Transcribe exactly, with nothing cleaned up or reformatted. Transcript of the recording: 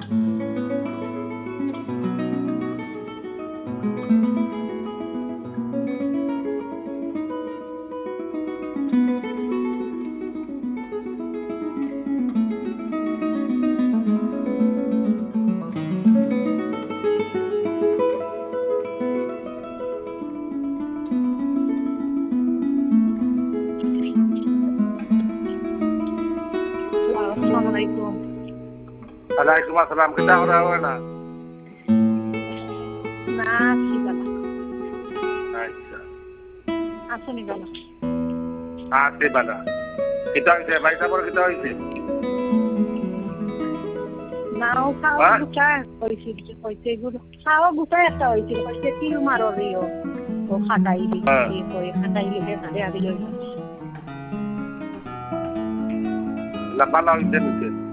Assalamualaikum. Waalaikumsalam. Kita orang mana? Nah, sila. আচ্ছা Asuni bala. আছে বালা কিতা হইছে ভাইটা পরে কিতা হইছে Now খাওয়া গুটাই হইছিল কইতে গুলো খাওয়া গুটাই একটা হইছিল কইতে তিল মারো রিও ও খাটাই দিছি কই খাটাই লিখে ধরে আদি লই la বালা হইছে নিছে